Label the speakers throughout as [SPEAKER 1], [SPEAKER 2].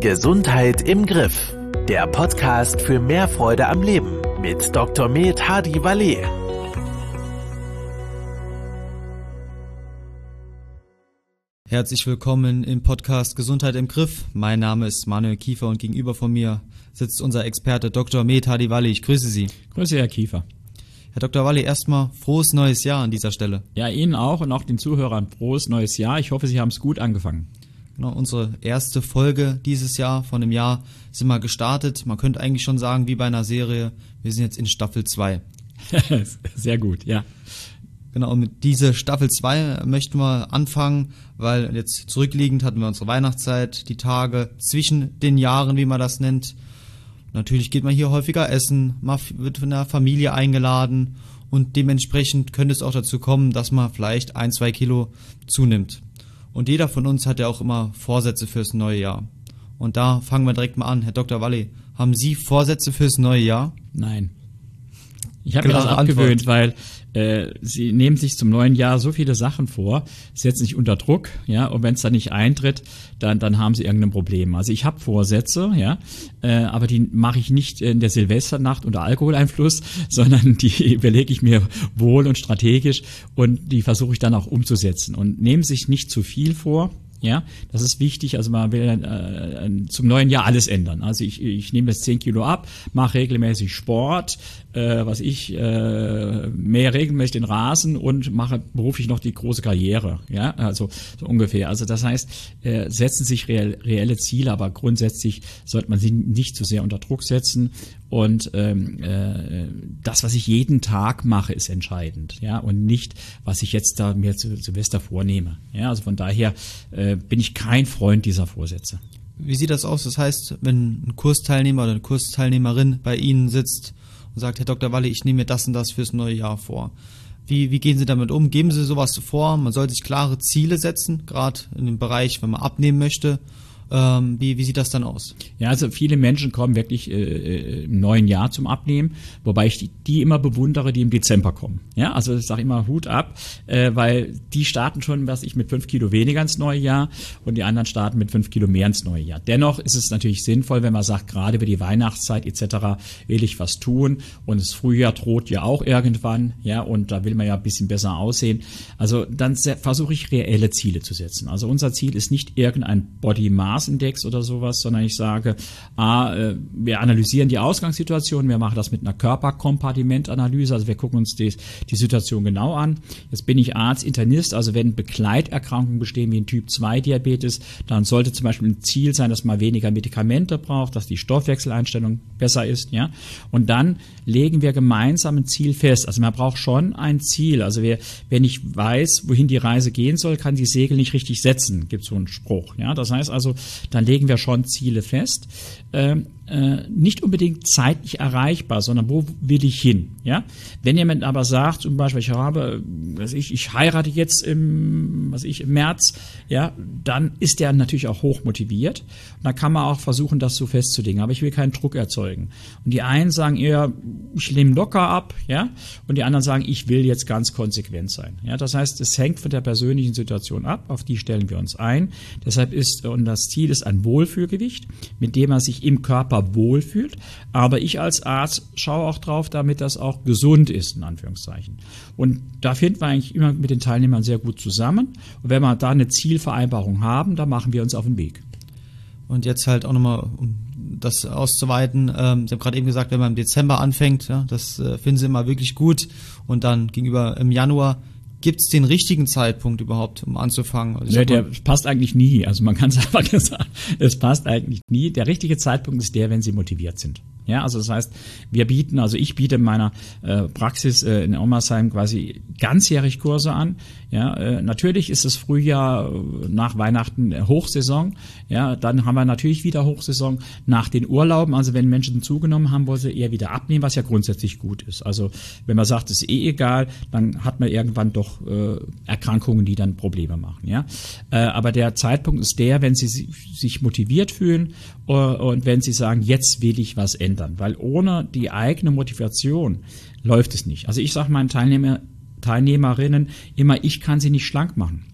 [SPEAKER 1] Gesundheit im Griff. Der Podcast für mehr Freude am Leben mit Dr. Med Hadi Valet.
[SPEAKER 2] Herzlich willkommen im Podcast Gesundheit im Griff. Mein Name ist Manuel Kiefer und gegenüber von mir sitzt unser Experte Dr. Med Hadi Valet. Ich grüße Sie.
[SPEAKER 3] Grüße, Herr Kiefer.
[SPEAKER 2] Herr Dr. Valet, erstmal frohes neues Jahr an dieser Stelle.
[SPEAKER 3] Ja, Ihnen auch und auch den Zuhörern frohes neues Jahr. Ich hoffe, Sie haben es gut angefangen.
[SPEAKER 2] Genau, unsere erste Folge dieses Jahr von dem Jahr sind wir gestartet. Man könnte eigentlich schon sagen, wie bei einer Serie, wir sind jetzt in Staffel 2.
[SPEAKER 3] Sehr gut, ja.
[SPEAKER 2] Genau, und mit dieser Staffel 2 möchten wir anfangen, weil jetzt zurückliegend hatten wir unsere Weihnachtszeit, die Tage zwischen den Jahren, wie man das nennt. Natürlich geht man hier häufiger essen, man wird von der Familie eingeladen und dementsprechend könnte es auch dazu kommen, dass man vielleicht 1-2 Kilo zunimmt. Und jeder von uns hat ja auch immer Vorsätze fürs neue Jahr. Und da fangen wir direkt mal an. Herr Dr. Valet, haben Sie Vorsätze fürs neue Jahr?
[SPEAKER 3] Nein. Ich habe mir das abgewöhnt, weil Sie nehmen sich zum neuen Jahr so viele Sachen vor, setzen sich unter Druck, ja, und wenn es dann nicht eintritt, dann haben Sie irgendein Problem. Also ich habe Vorsätze, ja, aber die mache ich nicht in der Silvesternacht unter Alkoholeinfluss, sondern die überlege ich mir wohl und strategisch und die versuche ich dann auch umzusetzen und nehmen sich nicht zu viel vor. Ja, das ist wichtig. Also man will zum neuen Jahr alles ändern. Also ich nehme jetzt 10 Kilo ab, mache regelmäßig Sport, mähe regelmäßig den Rasen und mache beruflich noch die große Karriere. Ja, also so ungefähr. Also das heißt, setzen sich reelle Ziele, aber grundsätzlich sollte man sie nicht zu sehr unter Druck setzen. Und das, was ich jeden Tag mache, ist entscheidend, ja, und nicht, was ich jetzt da mir zu Silvester vornehme. Ja, also von daher bin ich kein Freund dieser Vorsätze.
[SPEAKER 2] Wie sieht das aus? Das heißt, wenn ein Kursteilnehmer oder eine Kursteilnehmerin bei Ihnen sitzt und sagt, Herr Dr. Valet, ich nehme mir das und das fürs neue Jahr vor. Wie gehen Sie damit um? Geben Sie sowas vor? Man sollte sich klare Ziele setzen, gerade in dem Bereich, wenn man abnehmen möchte. Wie sieht das dann aus?
[SPEAKER 3] Ja, also viele Menschen kommen wirklich im neuen Jahr zum Abnehmen, wobei ich die immer bewundere, die im Dezember kommen. Ja, also ich sage immer Hut ab, weil die starten schon, mit 5 Kilo weniger ins neue Jahr und die anderen starten mit 5 Kilo mehr ins neue Jahr. Dennoch ist es natürlich sinnvoll, wenn man sagt, gerade über die Weihnachtszeit etc. will ich was tun und das Frühjahr droht ja auch irgendwann, ja, und da will man ja ein bisschen besser aussehen. Also dann versuche ich reelle Ziele zu setzen. Also unser Ziel ist nicht irgendein Body Mass Index oder sowas, sondern ich sage, wir analysieren die Ausgangssituation, wir machen das mit einer Körperkompartimentanalyse, also wir gucken uns die Situation genau an. Jetzt bin ich Arzt, Internist, also wenn Begleiterkrankungen bestehen wie ein Typ-2-Diabetes, dann sollte zum Beispiel ein Ziel sein, dass man weniger Medikamente braucht, dass die Stoffwechseleinstellung besser ist, ja. Und dann legen wir gemeinsam ein Ziel fest. Also man braucht schon ein Ziel. Also wenn ich weiß, wohin die Reise gehen soll, kann die Segel nicht richtig setzen, gibt es so einen Spruch, ja. Das heißt also, dann legen wir schon Ziele fest. Nicht unbedingt zeitlich erreichbar, sondern wo will ich hin? Ja? Wenn jemand aber sagt, zum Beispiel, ich heirate jetzt im März, ja, dann ist der natürlich auch hoch motiviert. Und dann kann man auch versuchen, das so festzulegen. Aber ich will keinen Druck erzeugen. Und die einen sagen eher, ich nehme locker ab, ja, und die anderen sagen, ich will jetzt ganz konsequent sein. Ja, das heißt, es hängt von der persönlichen Situation ab. Auf die stellen wir uns ein. Deshalb und das Ziel ist ein Wohlfühlgewicht, mit dem man sich im Körper wohlfühlt, aber ich als Arzt schaue auch drauf, damit das auch gesund ist, in Anführungszeichen. Und da finden wir eigentlich immer mit den Teilnehmern sehr gut zusammen. Und wenn wir da eine Zielvereinbarung haben, dann machen wir uns auf den Weg.
[SPEAKER 2] Und jetzt halt auch nochmal, um das auszuweiten, Sie haben gerade eben gesagt, wenn man im Dezember anfängt, ja, das finden Sie immer wirklich gut und dann gegenüber im Januar. Gibt es den richtigen Zeitpunkt überhaupt, um anzufangen?
[SPEAKER 3] Also der passt eigentlich nie. Also man kann es einfach sagen, es passt eigentlich nie. Der richtige Zeitpunkt ist der, wenn Sie motiviert sind. Ja, also das heißt, ich biete in meiner Praxis in Ommersheim quasi ganzjährig Kurse an. Ja, natürlich ist das Frühjahr nach Weihnachten Hochsaison. Ja, dann haben wir natürlich wieder Hochsaison nach den Urlauben. Also wenn Menschen zugenommen haben, wollen sie eher wieder abnehmen, was ja grundsätzlich gut ist. Also wenn man sagt, es ist egal, dann hat man irgendwann doch Erkrankungen, die dann Probleme machen. Ja, aber der Zeitpunkt ist der, wenn Sie sich motiviert fühlen und wenn Sie sagen, jetzt will ich was ändern. Weil ohne die eigene Motivation läuft es nicht. Also ich sage meinen Teilnehmerinnen immer, ich kann sie nicht schlank machen.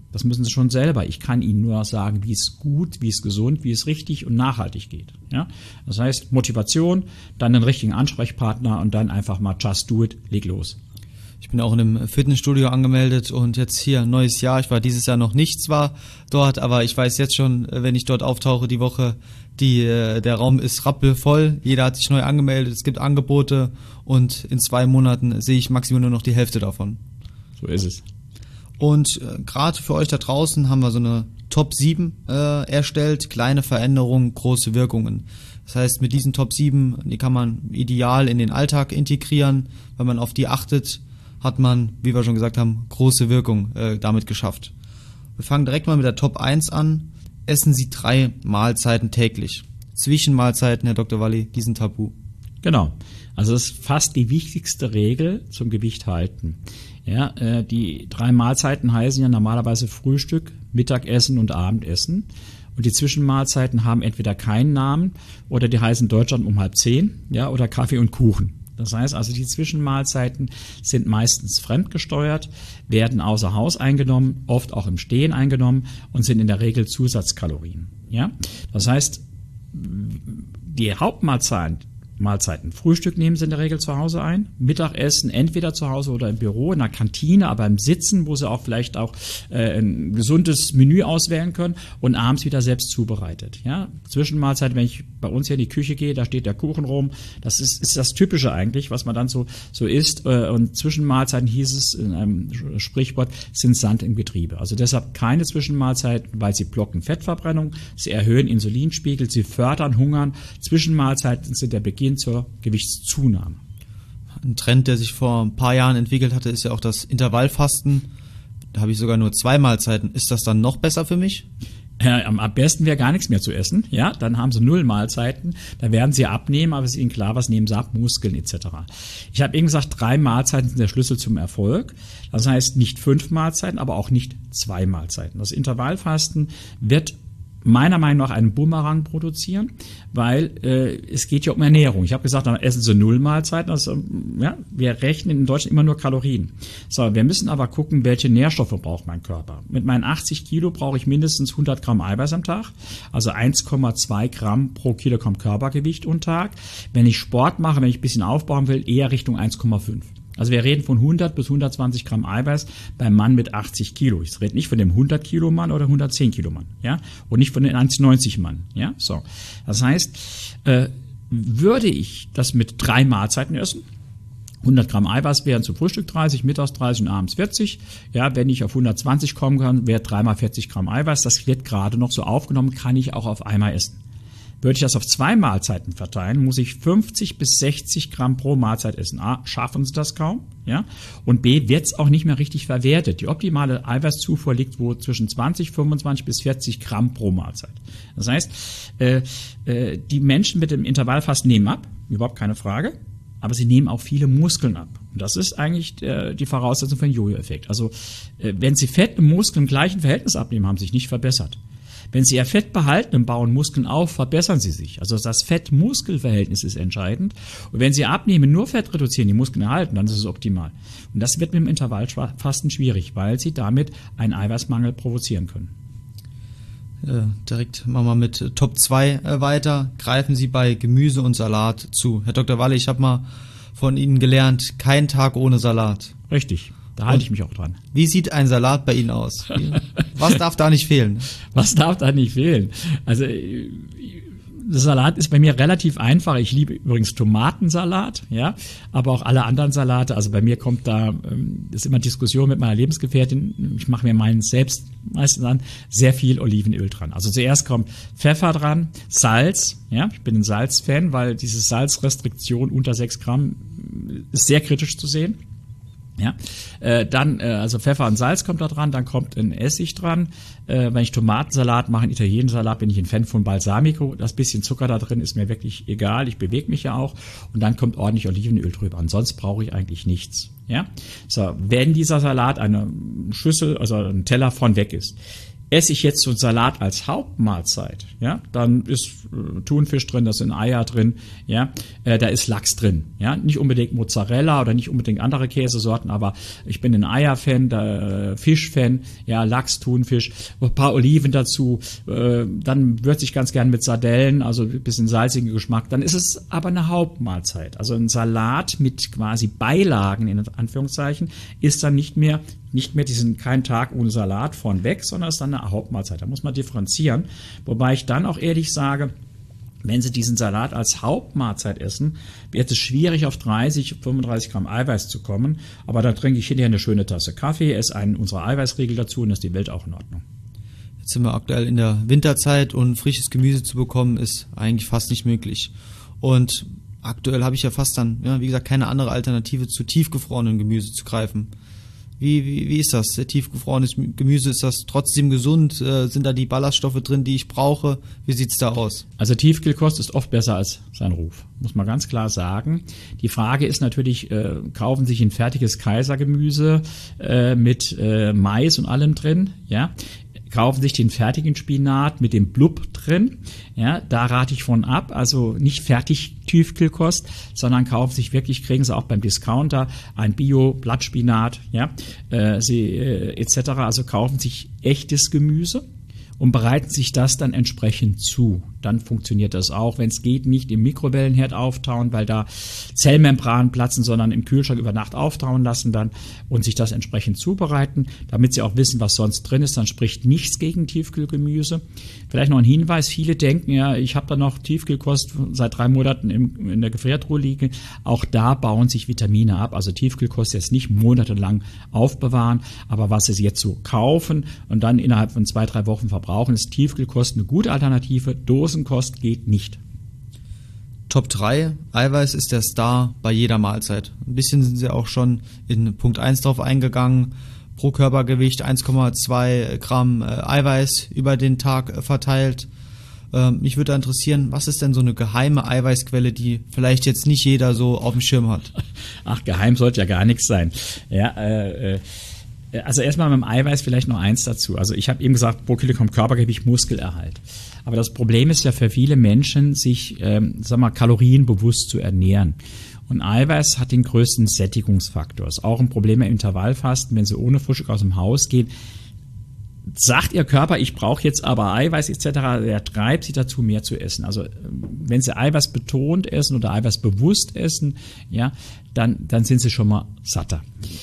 [SPEAKER 3] Das müssen Sie schon selber. Ich kann Ihnen nur sagen, wie es gut, wie es gesund, wie es richtig und nachhaltig geht. Ja? Das heißt, Motivation, dann den richtigen Ansprechpartner und dann einfach mal just do it, leg los.
[SPEAKER 2] Ich bin auch in einem Fitnessstudio angemeldet und jetzt hier neues Jahr. Ich war dieses Jahr noch nicht zwar dort, aber ich weiß jetzt schon, wenn ich dort auftauche die Woche, der Raum ist rappelvoll. Jeder hat sich neu angemeldet, es gibt Angebote und in 2 Monaten sehe ich maximal nur noch die Hälfte davon.
[SPEAKER 3] So ist es.
[SPEAKER 2] Und gerade für euch da draußen haben wir so eine Top 7 erstellt. Kleine Veränderungen, große Wirkungen. Das heißt, mit diesen Top 7, die kann man ideal in den Alltag integrieren. Wenn man auf die achtet, hat man, wie wir schon gesagt haben, große Wirkung damit geschafft. Wir fangen direkt mal mit der Top 1 an. Essen Sie 3 Mahlzeiten täglich. Zwischenmahlzeiten, Herr Dr. Walli, die sind tabu.
[SPEAKER 3] Genau. Also das ist fast die wichtigste Regel zum Gewicht halten. Ja, die 3 Mahlzeiten heißen ja normalerweise Frühstück, Mittagessen und Abendessen. Und die Zwischenmahlzeiten haben entweder keinen Namen oder die heißen Deutschland um 9:30, ja, oder Kaffee und Kuchen. Das heißt also, die Zwischenmahlzeiten sind meistens fremdgesteuert, werden außer Haus eingenommen, oft auch im Stehen eingenommen und sind in der Regel Zusatzkalorien. Ja? Das heißt, die Hauptmahlzeiten, Frühstück nehmen Sie in der Regel zu Hause ein, Mittagessen entweder zu Hause oder im Büro, in der Kantine, aber im Sitzen, wo Sie auch vielleicht auch ein gesundes Menü auswählen können und abends wieder selbst zubereitet. Ja? Zwischenmahlzeit, wenn ich bei uns hier in die Küche gehe, da steht der Kuchen rum, das ist das Typische eigentlich, was man dann so isst, und Zwischenmahlzeiten, hieß es in einem Sprichwort, sind Sand im Getriebe. Also deshalb keine Zwischenmahlzeiten, weil sie blocken Fettverbrennung, sie erhöhen Insulinspiegel, sie fördern Hungern. Zwischenmahlzeiten sind der Beginn zur Gewichtszunahme.
[SPEAKER 2] Ein Trend, der sich vor ein paar Jahren entwickelt hatte, ist ja auch das Intervallfasten. Da habe ich sogar nur 2 Mahlzeiten. Ist das dann noch besser für mich?
[SPEAKER 3] Am besten wäre gar nichts mehr zu essen. Ja, dann haben Sie 0 Mahlzeiten. Da werden Sie abnehmen, aber es ist Ihnen klar, was nehmen Sie ab? Muskeln etc. Ich habe eben gesagt, 3 Mahlzeiten sind der Schlüssel zum Erfolg. Das heißt nicht 5 Mahlzeiten, aber auch nicht 2 Mahlzeiten. Das Intervallfasten wird meiner Meinung nach einen Bumerang produzieren, weil es geht ja um Ernährung. Ich habe gesagt, dann essen Sie 0 Mahlzeiten. Also, ja, wir rechnen in Deutschland immer nur Kalorien. So, wir müssen aber gucken, welche Nährstoffe braucht mein Körper. Mit meinen 80 Kilo brauche ich mindestens 100 Gramm Eiweiß am Tag, also 1,2 Gramm pro Kilogramm Körpergewicht und Tag. Wenn ich Sport mache, wenn ich ein bisschen aufbauen will, eher Richtung 1,5. Also wir reden von 100 bis 120 Gramm Eiweiß beim Mann mit 80 Kilo. Ich rede nicht von dem 100 Kilo Mann oder 110 Kilo Mann, ja, und nicht von den 1,90 Mann, ja, so. Das heißt, würde ich das mit 3 Mahlzeiten essen, 100 Gramm Eiweiß wären zum Frühstück 30, mittags 30 und abends 40. Ja, wenn ich auf 120 kommen kann, wäre 3 mal 40 Gramm Eiweiß. Das wird gerade noch so aufgenommen, kann ich auch auf einmal essen. Würde ich das auf 2 Mahlzeiten verteilen, muss ich 50 bis 60 Gramm pro Mahlzeit essen. A, schaffen Sie das kaum, ja? Und B, wird es auch nicht mehr richtig verwertet. Die optimale Eiweißzufuhr liegt wo zwischen 20, 25 bis 40 Gramm pro Mahlzeit. Das heißt, die Menschen mit dem Intervallfasten nehmen ab, überhaupt keine Frage, aber sie nehmen auch viele Muskeln ab. Und das ist eigentlich die Voraussetzung für einen Jojo-Effekt. Also, wenn Sie Fett und Muskeln im gleichen Verhältnis abnehmen, haben Sie sich nicht verbessert. Wenn Sie Ihr Fett behalten und bauen Muskeln auf, verbessern Sie sich. Also das Fett-Muskel-Verhältnis ist entscheidend. Und wenn Sie abnehmen, nur Fett reduzieren, die Muskeln erhalten, dann ist es optimal. Und das wird mit dem Intervallfasten schwierig, weil Sie damit einen Eiweißmangel provozieren können.
[SPEAKER 2] Direkt machen wir mit Top 2 weiter. Greifen Sie bei Gemüse und Salat zu. Herr Dr. Walli, ich habe mal von Ihnen gelernt, kein Tag ohne Salat.
[SPEAKER 3] Richtig. Da halte ich mich auch dran.
[SPEAKER 2] Wie sieht ein Salat bei Ihnen aus? Was darf da nicht fehlen?
[SPEAKER 3] Was darf da nicht fehlen? Also der Salat ist bei mir relativ einfach. Ich liebe übrigens Tomatensalat, ja, aber auch alle anderen Salate. Also bei mir kommt da, ist immer Diskussion mit meiner Lebensgefährtin. Ich mache mir meinen selbst meistens an, sehr viel Olivenöl dran. Also zuerst kommt Pfeffer dran, Salz, ja, ich bin ein Salzfan, weil diese Salzrestriktion unter 6 Gramm ist sehr kritisch zu sehen. Ja, dann also Pfeffer und Salz kommt da dran, dann kommt ein Essig dran. Wenn ich Tomatensalat mache, einen italienischen Salat, bin ich ein Fan von Balsamico. Das bisschen Zucker da drin ist mir wirklich egal, ich bewege mich ja auch. Und dann kommt ordentlich Olivenöl drüber. Ansonsten brauche ich eigentlich nichts. Ja, so, wenn dieser Salat eine Schüssel, also ein Teller von weg ist, esse ich jetzt so einen Salat als Hauptmahlzeit, ja, dann ist Thunfisch drin, da sind Eier drin, ja, da ist Lachs drin, ja, nicht unbedingt Mozzarella oder nicht unbedingt andere Käsesorten, aber ich bin ein Eier-Fan, Fisch-Fan, ja, Lachs, Thunfisch, ein paar Oliven dazu, dann würze ich ganz gern mit Sardellen, also ein bisschen salzigen Geschmack, dann ist es aber eine Hauptmahlzeit. Also ein Salat mit quasi Beilagen, in Anführungszeichen, ist dann nicht mehr diesen kein Tag ohne Salat vornweg, sondern ist dann eine Hauptmahlzeit. Da muss man differenzieren. Wobei ich dann auch ehrlich sage, wenn Sie diesen Salat als Hauptmahlzeit essen, wird es schwierig, auf 30, 35 Gramm Eiweiß zu kommen. Aber da trinke ich hinterher eine schöne Tasse Kaffee, esse einen unserer Eiweißriegel dazu und ist die Welt auch in Ordnung.
[SPEAKER 2] Jetzt sind wir aktuell in der Winterzeit und frisches Gemüse zu bekommen, ist eigentlich fast nicht möglich. Und aktuell habe ich ja fast dann, ja, wie gesagt, keine andere Alternative zu tiefgefrorenem Gemüse zu greifen. Wie ist das? Tiefgefrorenes Gemüse, ist das trotzdem gesund? Sind da die Ballaststoffe drin, die ich brauche? Wie sieht's da aus?
[SPEAKER 3] Also Tiefkühlkost ist oft besser als sein Ruf, muss man ganz klar sagen. Die Frage ist natürlich, kaufen sich ein fertiges Kaisergemüse mit Mais und allem drin, ja? Kaufen sich den fertigen Spinat mit dem Blub drin, ja, da rate ich von ab, also nicht fertig Tiefkühlkost, sondern kaufen sich wirklich, kriegen Sie auch beim Discounter ein Bio-Blattspinat, ja, etc., also kaufen sich echtes Gemüse und bereiten sich das dann entsprechend zu. Dann funktioniert das auch, wenn es geht, nicht im Mikrowellenherd auftauen, weil da Zellmembranen platzen, sondern im Kühlschrank über Nacht auftauen lassen dann und sich das entsprechend zubereiten, damit Sie auch wissen, was sonst drin ist. Dann spricht nichts gegen Tiefkühlgemüse. Vielleicht noch ein Hinweis, viele denken, ja, ich habe da noch Tiefkühlkost seit 3 Monaten in der Gefriertruhe liegen. Auch da bauen sich Vitamine ab. Also Tiefkühlkost jetzt nicht monatelang aufbewahren, aber was Sie jetzt so kaufen und dann innerhalb von 2-3 Wochen verbrauchen, ist Tiefkühlkost eine gute Alternative. Dosenkost geht nicht.
[SPEAKER 2] Top 3, Eiweiß ist der Star bei jeder Mahlzeit. Ein bisschen sind Sie auch schon in Punkt 1 drauf eingegangen. Pro Körpergewicht 1,2 Gramm Eiweiß über den Tag verteilt. Mich würde interessieren, was ist denn so eine geheime Eiweißquelle, die vielleicht jetzt nicht jeder so auf dem Schirm hat?
[SPEAKER 3] Ach, geheim sollte ja gar nichts sein. Ja, also erstmal beim Eiweiß vielleicht noch eins dazu. Also ich habe eben gesagt, pro Kilogramm Körpergewicht Muskelerhalt. Aber das Problem ist ja für viele Menschen, sich kalorienbewusst zu ernähren. Und Eiweiß hat den größten Sättigungsfaktor. Ist auch ein Problem im Intervallfasten, wenn Sie ohne Frühstück aus dem Haus gehen. Sagt Ihr Körper, ich brauche jetzt aber Eiweiß etc., der treibt Sie dazu, mehr zu essen. Also wenn Sie Eiweiß betont essen oder Eiweiß bewusst essen, ja, dann sind Sie schon mal satter.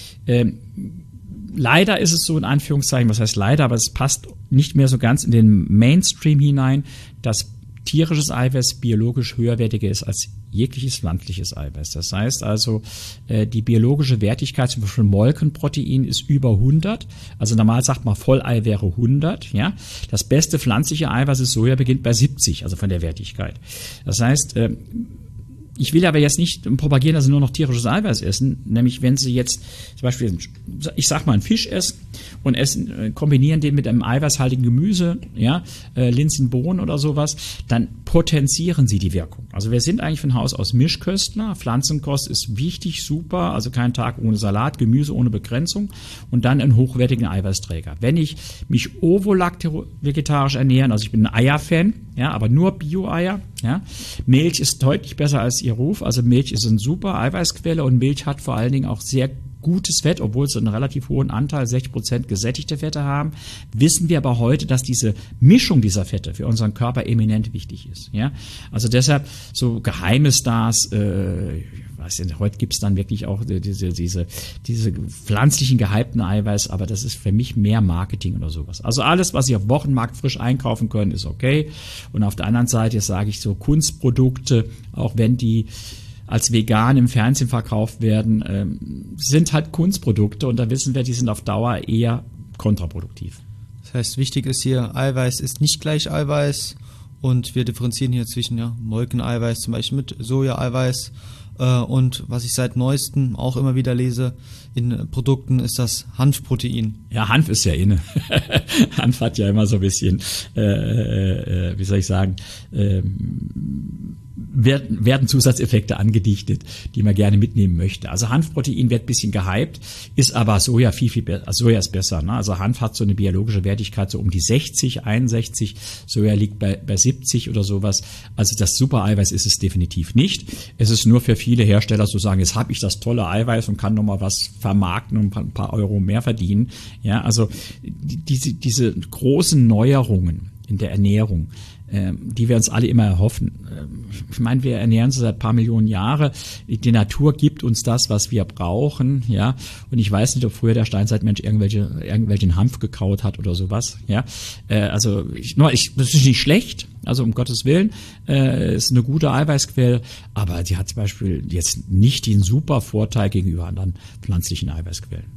[SPEAKER 3] Leider ist es so, in Anführungszeichen, was heißt leider, aber es passt nicht mehr so ganz in den Mainstream hinein, dass tierisches Eiweiß biologisch höherwertiger ist als jegliches pflanzliches Eiweiß. Das heißt also, die biologische Wertigkeit, zum Beispiel Molkenprotein, ist über 100. Also normal sagt man, Vollei wäre 100. Ja? Das beste pflanzliche Eiweiß ist Soja, beginnt bei 70, also von der Wertigkeit. Das heißt, ich will aber jetzt nicht propagieren, dass Sie nur noch tierisches Eiweiß essen, nämlich wenn Sie jetzt zum Beispiel, ich sag mal, einen Fisch essen und kombinieren den mit einem eiweißhaltigen Gemüse, ja, Linsen, Bohnen oder sowas, dann potenzieren Sie die Wirkung. Also wir sind eigentlich von Haus aus Mischköstler, Pflanzenkost ist wichtig, super, also kein Tag ohne Salat, Gemüse ohne Begrenzung und dann einen hochwertigen Eiweißträger. Wenn ich mich ovo-lacto-vegetarisch ernähren, also ich bin ein Eier-Fan, ja, aber nur Bio-Eier, ja, Milch ist deutlich besser als ihr Ruf, also Milch ist eine super Eiweißquelle und Milch hat vor allen Dingen auch sehr gutes Fett, obwohl sie einen relativ hohen Anteil, 60% gesättigte Fette haben, wissen wir aber heute, dass diese Mischung dieser Fette für unseren Körper eminent wichtig ist. Ja? Also deshalb so geheime Stars, heute gibt's dann wirklich auch diese pflanzlichen gehypten Eiweiß, aber das ist für mich mehr Marketing oder sowas. Also alles, was Sie auf Wochenmarkt frisch einkaufen können, ist okay. Und auf der anderen Seite sage ich so Kunstprodukte, auch wenn die als vegan im Fernsehen verkauft werden, sind halt Kunstprodukte und da wissen wir, die sind auf Dauer eher kontraproduktiv.
[SPEAKER 2] Das heißt, wichtig ist hier, Eiweiß ist nicht gleich Eiweiß und wir differenzieren hier zwischen Molkeneiweiß zum Beispiel mit Soja-Eiweiß. Und was ich seit neuestem auch immer wieder lese in Produkten, ist das Hanfprotein.
[SPEAKER 3] Ja, Hanf ist ja inne. Hanf hat ja immer so ein bisschen, wie soll ich sagen, werden Zusatzeffekte angedichtet, die man gerne mitnehmen möchte. Also Hanfprotein wird ein bisschen gehypt, ist aber Soja viel besser. Also Soja ist besser. Ne? Also Hanf hat so eine biologische Wertigkeit so um die 60, 61. Soja liegt bei 70 oder sowas. Also das Super-Eiweiß ist es definitiv nicht. Es ist nur für viele Hersteller zu sagen, jetzt habe ich das tolle Eiweiß und kann nochmal was vermarkten und ein paar Euro mehr verdienen. Ja, also diese großen Neuerungen in der Ernährung, die wir uns alle immer erhoffen. Ich meine, wir ernähren uns seit ein paar Millionen Jahren. Die Natur gibt uns das, was wir brauchen, ja. Und ich weiß nicht, ob früher der Steinzeitmensch irgendwelchen Hanf gekaut hat oder sowas, ja. Also das ist nicht schlecht, also um Gottes Willen, ist eine gute Eiweißquelle, aber die hat zum Beispiel jetzt nicht den super Vorteil gegenüber anderen pflanzlichen Eiweißquellen.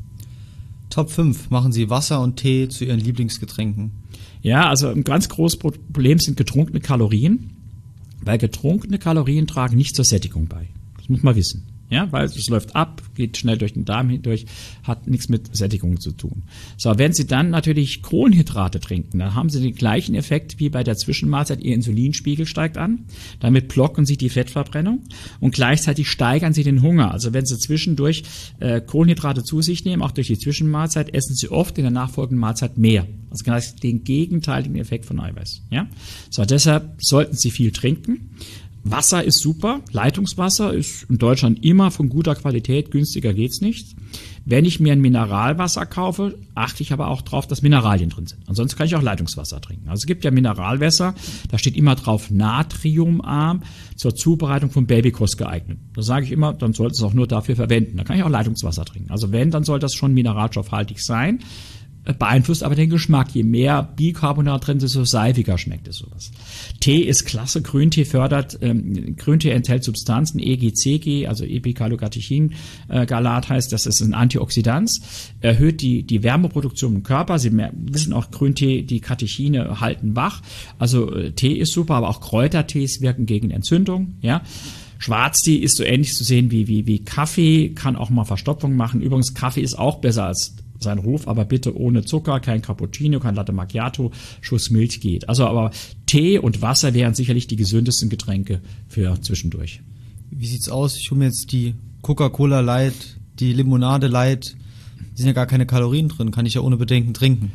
[SPEAKER 2] Top 5. Machen Sie Wasser und Tee zu Ihren Lieblingsgetränken.
[SPEAKER 3] Ja, also ein ganz großes Problem sind getrunkene Kalorien, weil getrunkene Kalorien tragen nicht zur Sättigung bei. Das muss man wissen. Ja, weil es läuft ab, geht schnell durch den Darm hindurch, hat nichts mit Sättigung zu tun. So, wenn Sie dann natürlich Kohlenhydrate trinken, dann haben Sie den gleichen Effekt wie bei der Zwischenmahlzeit. Ihr Insulinspiegel steigt an, damit blocken Sie die Fettverbrennung und gleichzeitig steigern Sie den Hunger. Also wenn Sie zwischendurch Kohlenhydrate zu sich nehmen, auch durch die Zwischenmahlzeit, essen Sie oft in der nachfolgenden Mahlzeit mehr. Also genau den gegenteiligen Effekt von Eiweiß. Ja? So, deshalb sollten Sie viel trinken. Wasser ist super, Leitungswasser ist in Deutschland immer von guter Qualität, günstiger geht's nicht. Wenn ich mir ein Mineralwasser kaufe, achte ich aber auch drauf, dass Mineralien drin sind. Ansonsten kann ich auch Leitungswasser trinken. Also es gibt ja Mineralwässer, da steht immer drauf natriumarm, zur Zubereitung von Babykost geeignet. Da sage ich immer, dann sollte es auch nur dafür verwenden. Da kann ich auch Leitungswasser trinken. Also wenn, dann soll das schon mineralstoffhaltig sein. Beeinflusst aber den Geschmack. Je mehr Bicarbonat drin ist, desto seifiger schmeckt es sowas. Tee ist klasse. Grüntee fördert, Grüntee enthält Substanzen, EGCG, also Epicalocatechin-Galat heißt, das ist ein Antioxidant, erhöht die Wärmeproduktion im Körper. Sie wissen auch, Grüntee, die Katechine halten wach. Also Tee ist super, aber auch Kräutertees wirken gegen Entzündung, ja. Schwarztee ist so ähnlich zu sehen wie Kaffee, kann auch mal Verstopfung machen. Übrigens, Kaffee ist auch besser als sein Ruf, aber bitte ohne Zucker, kein Cappuccino, kein Latte Macchiato, Schuss Milch geht. Also aber Tee und Wasser wären sicherlich die gesündesten Getränke für zwischendurch.
[SPEAKER 2] Wie sieht's aus? Ich hole mir jetzt die Coca-Cola Light, die Limonade Light, sind ja gar keine Kalorien drin, kann ich ja ohne Bedenken trinken.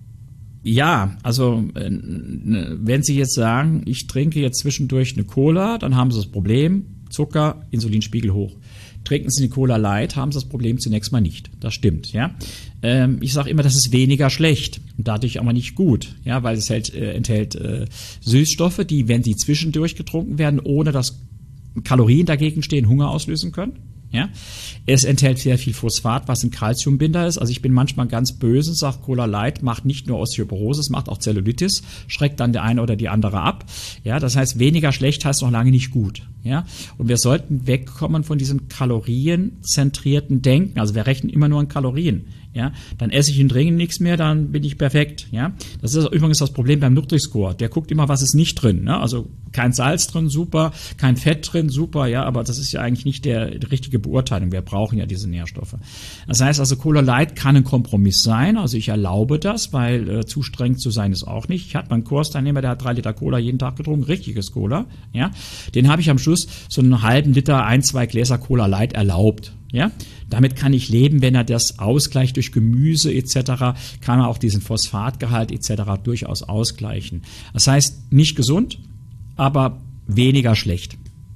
[SPEAKER 3] Ja, also wenn Sie jetzt sagen, ich trinke jetzt zwischendurch eine Cola, dann haben Sie das Problem, Zucker, Insulinspiegel hoch. Trinken Sie eine Cola Light, haben Sie das Problem zunächst mal nicht. Das stimmt, ja. Ich sage immer, das ist weniger schlecht und dadurch aber nicht gut, ja, weil es enthält Süßstoffe, die, wenn sie zwischendurch getrunken werden, ohne dass Kalorien dagegen stehen, Hunger auslösen können. Ja, es enthält sehr viel Phosphat, was ein Calciumbinder ist. Also ich bin manchmal ganz böse, sage Cola Light macht nicht nur Osteoporose, es macht auch Zellulitis, schreckt dann der eine oder die andere ab. Ja, das heißt, weniger schlecht heißt noch lange nicht gut. Ja, und wir sollten wegkommen von diesem kalorienzentrierten Denken. Also wir rechnen immer nur an Kalorien. Ja, dann esse ich in dringend nichts mehr, dann bin ich perfekt. Ja, das ist übrigens das Problem beim Nutri-Score. Der guckt immer, was ist nicht drin. Ne? Also kein Salz drin, super, kein Fett drin, super. Ja, aber das ist ja eigentlich nicht die richtige Beurteilung. Wir brauchen ja diese Nährstoffe. Das heißt also, Cola Light kann ein Kompromiss sein. Also ich erlaube das, weil zu streng zu sein ist auch nicht. Ich hatte mal einen Kursteilnehmer, der hat 3 Liter Cola jeden Tag getrunken, richtiges Cola. Ja, den habe ich am Schluss so einen halben Liter, 1-2 Gläser Cola Light erlaubt. Ja, damit kann ich leben, wenn er das ausgleicht durch Gemüse etc., kann er auch diesen Phosphatgehalt etc. durchaus ausgleichen. Das heißt, nicht gesund, aber weniger schlecht.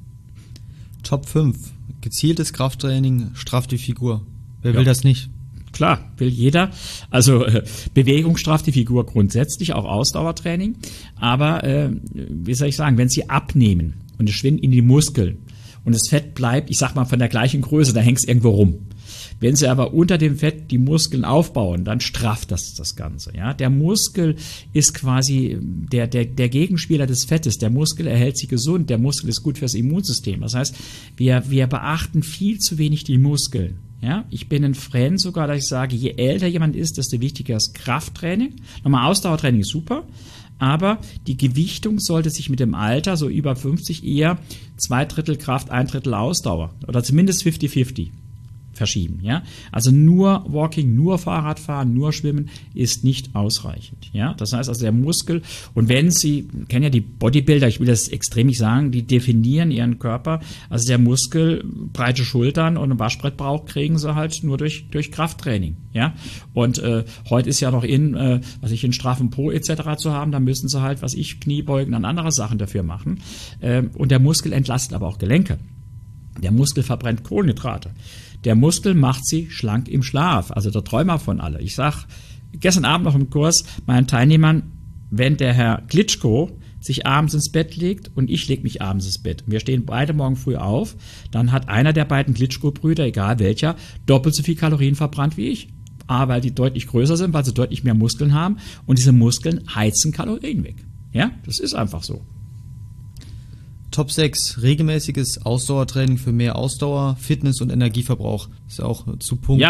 [SPEAKER 2] Top 5. Gezieltes Krafttraining strafft die Figur. Wer will das nicht?
[SPEAKER 3] Klar, will jeder. Also Bewegung strafft die Figur grundsätzlich, auch Ausdauertraining. Aber wie soll ich sagen, wenn Sie abnehmen und es schwindet in die Muskeln, und das Fett bleibt, ich sag mal, von der gleichen Größe, da hängt es irgendwo rum. Wenn Sie aber unter dem Fett die Muskeln aufbauen, dann strafft das Ganze. Ja? Der Muskel ist quasi der Gegenspieler des Fettes. Der Muskel erhält Sie gesund. Der Muskel ist gut fürs Immunsystem. Das heißt, wir beachten viel zu wenig die Muskeln. Ja? Ich bin ein Fan sogar, dass ich sage, je älter jemand ist, desto wichtiger ist Krafttraining. Nochmal, Ausdauertraining ist super. aber die Gewichtung sollte sich mit dem Alter, so über 50, eher 2/3 Kraft, 1/3 Ausdauer oder zumindest 50-50 verschieben, ja. Also nur Walking, nur Fahrradfahren, nur Schwimmen ist nicht ausreichend, ja. Das heißt also der Muskel, und wenn Sie, kennen ja die Bodybuilder, ich will das extrem nicht sagen, die definieren ihren Körper, also der Muskel, breite Schultern und einen Waschbrettbauch kriegen sie halt nur durch Krafttraining, ja. Und heute ist ja noch einen straffen Po etc. zu haben, da müssen sie halt, Kniebeugen und andere Sachen dafür machen. Und der Muskel entlastet aber auch Gelenke. Der Muskel verbrennt Kohlenhydrate. Der Muskel macht sie schlank im Schlaf. Also der Träumer von alle. Ich sag gestern Abend noch im Kurs meinen Teilnehmern, wenn der Herr Klitschko sich abends ins Bett legt und ich lege mich abends ins Bett, wir stehen beide morgen früh auf, dann hat einer der beiden Klitschko-Brüder, egal welcher, doppelt so viel Kalorien verbrannt wie ich. A, weil die deutlich größer sind, weil sie deutlich mehr Muskeln haben, und diese Muskeln heizen Kalorien weg. Ja, das ist einfach so.
[SPEAKER 2] Top 6, regelmäßiges Ausdauertraining für mehr Ausdauer, Fitness und Energieverbrauch. Das ist ja auch zu Punkt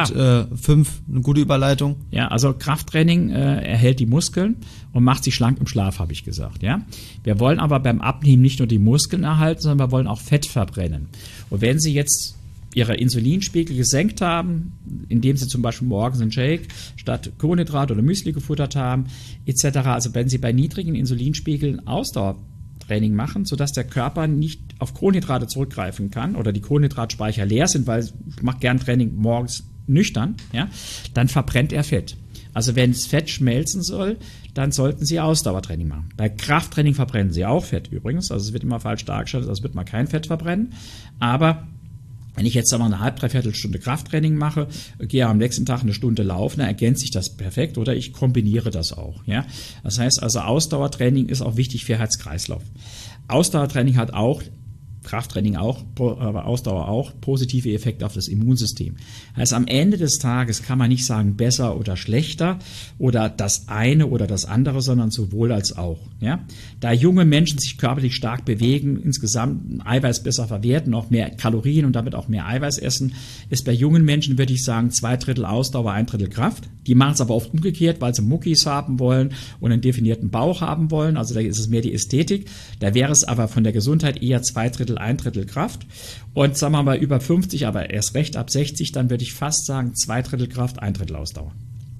[SPEAKER 2] 5 eine gute Überleitung.
[SPEAKER 3] Ja, also Krafttraining erhält die Muskeln und macht sie schlank im Schlaf, habe ich gesagt. Ja, wir wollen aber beim Abnehmen nicht nur die Muskeln erhalten, sondern wir wollen auch Fett verbrennen. Und wenn Sie jetzt Ihre Insulinspiegel gesenkt haben, indem Sie zum Beispiel morgens einen Shake statt Kohlenhydrat oder Müsli gefuttert haben, etc. Also wenn Sie bei niedrigen Insulinspiegeln Ausdauertraining machen, sodass der Körper nicht auf Kohlenhydrate zurückgreifen kann oder die Kohlenhydratspeicher leer sind, weil ich mache gern Training morgens nüchtern, ja, dann verbrennt er Fett. Also wenn das Fett schmelzen soll, dann sollten Sie Ausdauertraining machen. Bei Krafttraining verbrennen Sie auch Fett übrigens, also es wird immer falsch dargestellt, also wird man kein Fett verbrennen, aber wenn ich jetzt eine halbe, dreiviertel Stunde Krafttraining mache, gehe am nächsten Tag eine Stunde laufen, dann ergänzt sich das perfekt, oder ich kombiniere das auch. Ja? Das heißt also, Ausdauertraining ist auch wichtig für Herz-Kreislauf. Ausdauertraining hat auch, Krafttraining auch, aber Ausdauer auch, positive Effekte auf das Immunsystem. Also am Ende des Tages kann man nicht sagen besser oder schlechter oder das eine oder das andere, sondern sowohl als auch. Ja? Da junge Menschen sich körperlich stark bewegen, insgesamt Eiweiß besser verwerten, auch mehr Kalorien und damit auch mehr Eiweiß essen, ist bei jungen Menschen, würde ich sagen, 2/3 Ausdauer, 1/3 Kraft. Die machen es aber oft umgekehrt, weil sie Muckis haben wollen und einen definierten Bauch haben wollen. Also da ist es mehr die Ästhetik. Da wäre es aber von der Gesundheit eher 2/3, 1/3 Kraft. Und sagen wir mal über 50, aber erst recht ab 60, dann würde ich fast sagen 2/3 Kraft, 1/3 Ausdauer.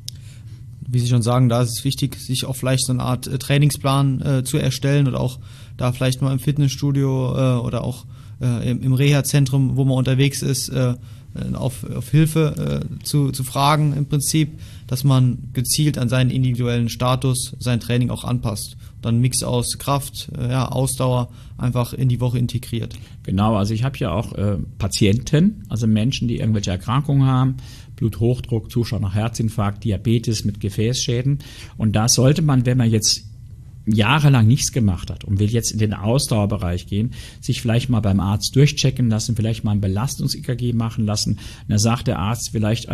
[SPEAKER 2] Wie Sie schon sagen, da ist es wichtig, sich auch vielleicht so eine Art Trainingsplan zu erstellen oder auch da vielleicht mal im Fitnessstudio oder auch im Reha-Zentrum, wo man unterwegs ist, auf Hilfe zu fragen im Prinzip, dass man gezielt an seinen individuellen Status sein Training auch anpasst. Dann einen Mix aus Kraft, Ausdauer einfach in die Woche integriert.
[SPEAKER 3] Genau, also ich habe ja auch Patienten, also Menschen, die irgendwelche Erkrankungen haben, Bluthochdruck, Zuschau nach Herzinfarkt, Diabetes mit Gefäßschäden. Und da sollte man, wenn man jetzt jahrelang nichts gemacht hat und will jetzt in den Ausdauerbereich gehen, sich vielleicht mal beim Arzt durchchecken lassen, vielleicht mal ein Belastungs-EKG machen lassen. Und da sagt der Arzt vielleicht,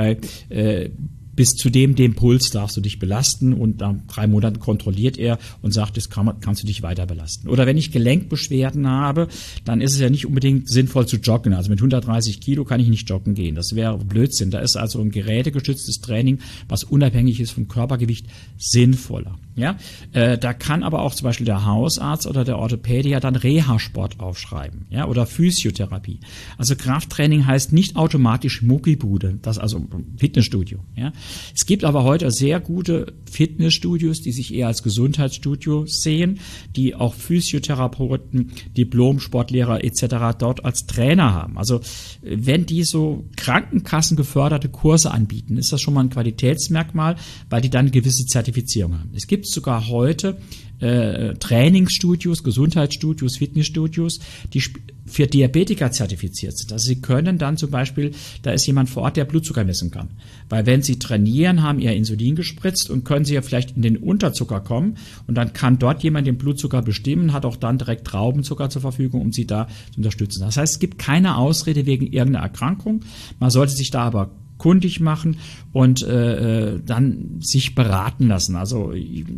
[SPEAKER 3] bis zu dem Puls darfst du dich belasten, und nach 3 Monaten kontrolliert er und sagt, das kannst du dich weiter belasten. Oder wenn ich Gelenkbeschwerden habe, dann ist es ja nicht unbedingt sinnvoll zu joggen. Also mit 130 Kilo kann ich nicht joggen gehen. Das wäre Blödsinn. Da ist also ein gerätegestütztes Training, was unabhängig ist vom Körpergewicht, sinnvoller. Ja? Da kann aber auch zum Beispiel der Hausarzt oder der Orthopädiker dann Reha-Sport aufschreiben, ja? Oder Physiotherapie. Also Krafttraining heißt nicht automatisch Muckibude, das also Fitnessstudio. Ja? Es gibt aber heute sehr gute Fitnessstudios, die sich eher als Gesundheitsstudios sehen, die auch Physiotherapeuten, Diplom-Sportlehrer etc. dort als Trainer haben. Also wenn die so krankenkassengeförderte Kurse anbieten, ist das schon mal ein Qualitätsmerkmal, weil die dann eine gewisse Zertifizierung haben. Es gibt sogar heute Trainingsstudios, Gesundheitsstudios, Fitnessstudios, die für Diabetiker zertifiziert sind. Also Sie können dann zum Beispiel, da ist jemand vor Ort, der Blutzucker messen kann. Weil wenn Sie trainieren, haben Ihr Insulin gespritzt und können Sie ja vielleicht in den Unterzucker kommen, und dann kann dort jemand den Blutzucker bestimmen, hat auch dann direkt Traubenzucker zur Verfügung, um Sie da zu unterstützen. Das heißt, es gibt keine Ausrede wegen irgendeiner Erkrankung. Man sollte sich da aber kundig machen und dann sich beraten lassen. Also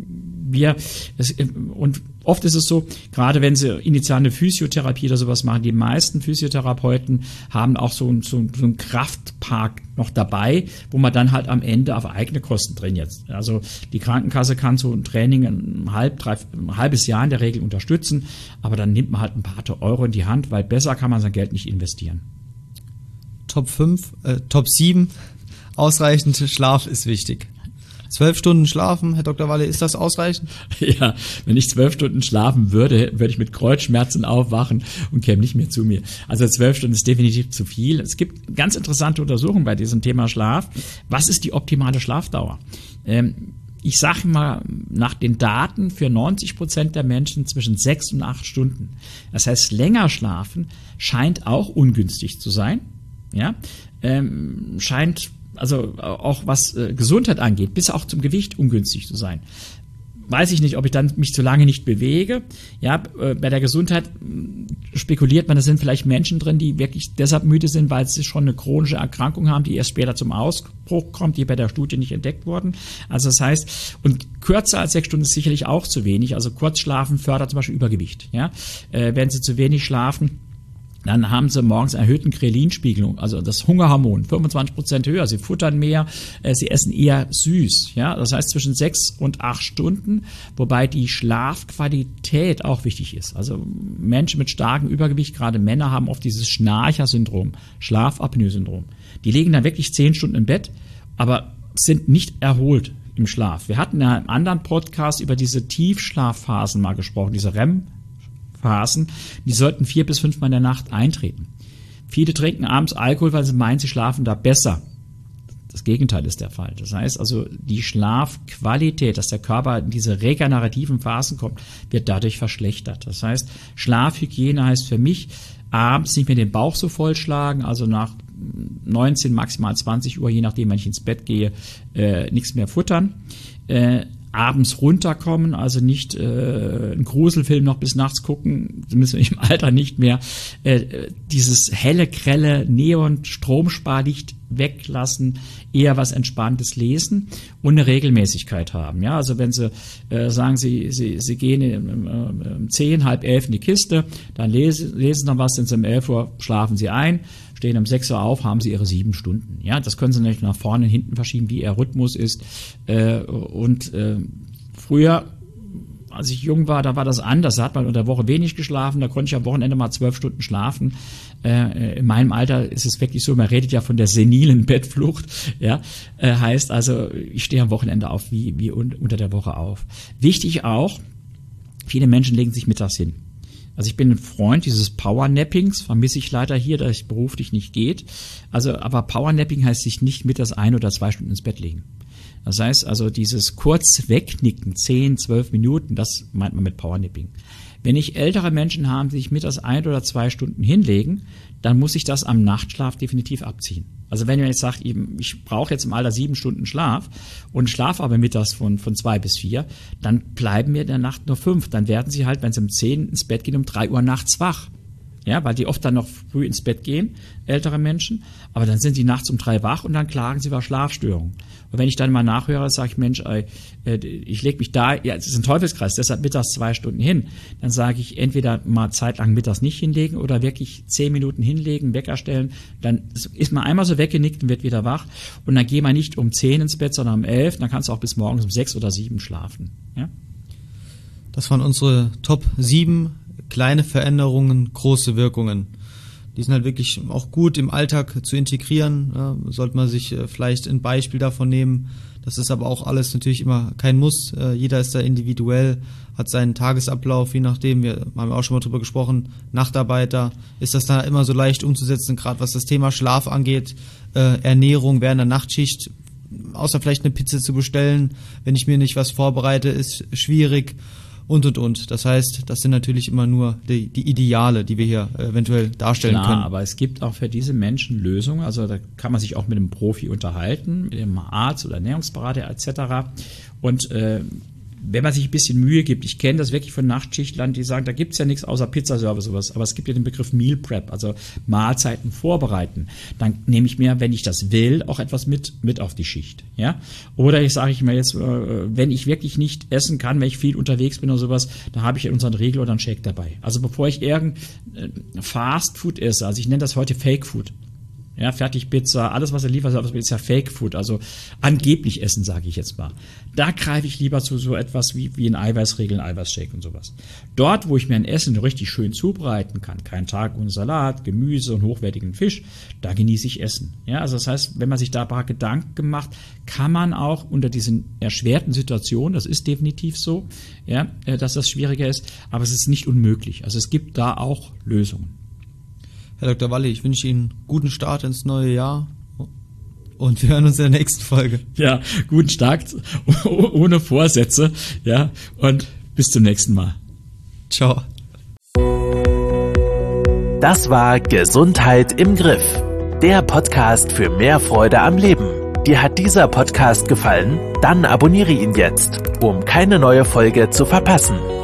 [SPEAKER 3] und oft ist es so, gerade wenn sie initial eine Physiotherapie oder sowas machen, die meisten Physiotherapeuten haben auch so einen Kraftpark noch dabei, wo man dann halt am Ende auf eigene Kosten trainiert. Also die Krankenkasse kann so ein Training ein halbes Jahr in der Regel unterstützen, aber dann nimmt man halt ein paar Euro in die Hand, weil besser kann man sein Geld nicht investieren.
[SPEAKER 2] Top 7, ausreichend Schlaf ist wichtig. 12 Stunden schlafen, Herr Dr. Walle, ist das ausreichend?
[SPEAKER 3] Ja, wenn ich 12 Stunden schlafen würde, würde ich mit Kreuzschmerzen aufwachen und käme nicht mehr zu mir. Also 12 Stunden ist definitiv zu viel. Es gibt ganz interessante Untersuchungen bei diesem Thema Schlaf. Was ist die optimale Schlafdauer? Ich sage mal, nach den Daten für 90% der Menschen zwischen 6 und 8 Stunden. Das heißt, länger schlafen scheint auch ungünstig zu sein. Ja, scheint also auch was Gesundheit angeht, bis auch zum Gewicht ungünstig zu sein. Weiß ich nicht, ob ich dann mich zu lange nicht bewege. Ja, bei der Gesundheit spekuliert man, da sind vielleicht Menschen drin, die wirklich deshalb müde sind, weil sie schon eine chronische Erkrankung haben, die erst später zum Ausbruch kommt, die bei der Studie nicht entdeckt wurden. Also das heißt, und kürzer als 6 Stunden ist sicherlich auch zu wenig. Also kurz schlafen fördert zum Beispiel Übergewicht. Ja, wenn Sie zu wenig schlafen, dann haben sie morgens erhöhten Krelinspiegel, also das Hungerhormon, 25% höher. Sie futtern mehr, sie essen eher süß. Ja, das heißt zwischen 6 und 8 Stunden, wobei die Schlafqualität auch wichtig ist. Also Menschen mit starkem Übergewicht, gerade Männer, haben oft dieses Schnarcher-Syndrom, Schlafapnoe-Syndrom. Die liegen dann wirklich 10 Stunden im Bett, aber sind nicht erholt im Schlaf. Wir hatten in einem anderen Podcast über diese Tiefschlafphasen mal gesprochen, diese REM-Phasen, die sollten 4 bis 5 Mal in der Nacht eintreten. Viele trinken abends Alkohol, weil sie meinen, sie schlafen da besser. Das Gegenteil ist der Fall. Das heißt also, die Schlafqualität, dass der Körper in diese regenerativen Phasen kommt, wird dadurch verschlechtert. Das heißt, Schlafhygiene heißt für mich, abends nicht mehr den Bauch so vollschlagen, also nach 19, maximal 20 Uhr, je nachdem, wenn ich ins Bett gehe, nichts mehr futtern. Abends runterkommen, also nicht einen Gruselfilm noch bis nachts gucken, das müssen wir im Alter nicht mehr, dieses helle, grelle Neon-Stromsparlicht weglassen, eher was Entspanntes lesen und eine Regelmäßigkeit haben. Ja, also wenn Sie sagen, Sie gehen um 10, halb 11 in die Kiste, dann lesen Sie noch was, sind Sie um 11 Uhr, schlafen Sie ein, stehen um 6 Uhr auf, haben Sie Ihre 7 Stunden. Ja, das können Sie nicht nach vorne und hinten verschieben, wie Ihr Rhythmus ist. Früher, als ich jung war, da war das anders. Da hat man unter der Woche wenig geschlafen, da konnte ich am Wochenende mal 12 Stunden schlafen. In meinem Alter ist es wirklich so, man redet ja von der senilen Bettflucht. Ja, heißt also, ich stehe am Wochenende auf wie unter der Woche auf. Wichtig auch, viele Menschen legen sich mittags hin. Also ich bin ein Freund dieses Powernappings, vermisse ich leider hier, da es beruflich nicht geht. Also, aber Powernapping heißt sich nicht mittags 1 oder 2 Stunden ins Bett legen. Das heißt also, dieses kurz wegnicken, 10, 12 Minuten, das meint man mit Powernapping. Wenn ich ältere Menschen habe, die sich mittags 1 oder 2 Stunden hinlegen, dann muss ich das am Nachtschlaf definitiv abziehen. Also wenn ihr jetzt sagt, ich brauche jetzt im Alter 7 Stunden Schlaf und schlafe aber mittags von 2 bis 4, dann bleiben mir in der Nacht nur 5. Dann werden sie halt, wenn sie um 10 ins Bett gehen, um 3 Uhr nachts wach. Ja, weil die oft dann noch früh ins Bett gehen, ältere Menschen, aber dann sind die nachts um 3 wach und dann klagen sie über Schlafstörungen. Und wenn ich dann mal nachhöre, sage ich, Mensch, ich lege mich da, ja, es ist ein Teufelskreis, deshalb mittags 2 Stunden hin, dann sage ich, entweder mal zeitlang mittags nicht hinlegen oder wirklich 10 Minuten hinlegen, Wecker stellen, dann ist man einmal so weggenickt und wird wieder wach und dann geh mal nicht um 10 ins Bett, sondern um 11, dann kannst du auch bis morgens um 6 oder 7 schlafen. Ja?
[SPEAKER 2] Das waren unsere Top 7 kleine Veränderungen, große Wirkungen. Die sind halt wirklich auch gut im Alltag zu integrieren. Ja, sollte man sich vielleicht ein Beispiel davon nehmen. Das ist aber auch alles natürlich immer kein Muss. Jeder ist da individuell, hat seinen Tagesablauf, je nachdem. Wir haben auch schon mal drüber gesprochen. Nachtarbeiter, ist das da immer so leicht umzusetzen, gerade was das Thema Schlaf angeht, Ernährung während der Nachtschicht. Außer vielleicht eine Pizza zu bestellen, wenn ich mir nicht was vorbereite, ist schwierig. Und. Das heißt, das sind natürlich immer nur die Ideale, die wir hier eventuell darstellen können.
[SPEAKER 3] Aber es gibt auch für diese Menschen Lösungen. Also da kann man sich auch mit einem Profi unterhalten, mit einem Arzt oder Ernährungsberater etc. Und wenn man sich ein bisschen Mühe gibt, ich kenne das wirklich von Nachtschichtlern, die sagen, da gibt's ja nichts außer Pizzaservice sowas, aber es gibt ja den Begriff Meal Prep, also Mahlzeiten vorbereiten. Dann nehme ich mir, wenn ich das will, auch etwas mit auf die Schicht. Ja? Oder ich sage mir jetzt, wenn ich wirklich nicht essen kann, wenn ich viel unterwegs bin oder sowas, da habe ich unseren Riegel oder einen Shake dabei. Also bevor ich Fast Food esse, also ich nenne das heute Fake Food. Ja, Fertigpizza, alles was er liefert, ist ja Fake Food, also angeblich Essen, sage ich jetzt mal. Da greife ich lieber zu so etwas wie ein Eiweißriegel, ein Eiweißshake und sowas. Dort, wo ich mir ein Essen richtig schön zubereiten kann, keinen Tag ohne Salat, Gemüse und hochwertigen Fisch, da genieße ich Essen. Ja, also das heißt, wenn man sich da ein paar Gedanken gemacht, kann man auch unter diesen erschwerten Situationen, das ist definitiv so, ja, dass das schwieriger ist, aber es ist nicht unmöglich. Also es gibt da auch Lösungen.
[SPEAKER 2] Herr Dr. Walli, ich wünsche Ihnen einen guten Start ins neue Jahr und wir hören uns in der nächsten Folge.
[SPEAKER 3] Ja, guten Start, ohne Vorsätze, ja, und bis zum nächsten Mal.
[SPEAKER 2] Ciao.
[SPEAKER 1] Das war Gesundheit im Griff, der Podcast für mehr Freude am Leben. Dir hat dieser Podcast gefallen? Dann abonniere ihn jetzt, um keine neue Folge zu verpassen.